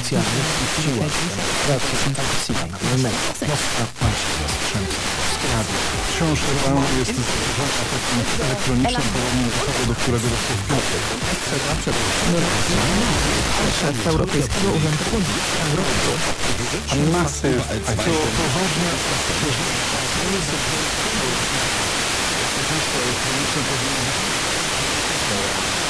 specjalnych siłach Książka jest takim elektronicznym połowem zasadu, do którego został wniosek. Szef Europejskiego Urzędu Masy, a to ważne, elektroniczne powinno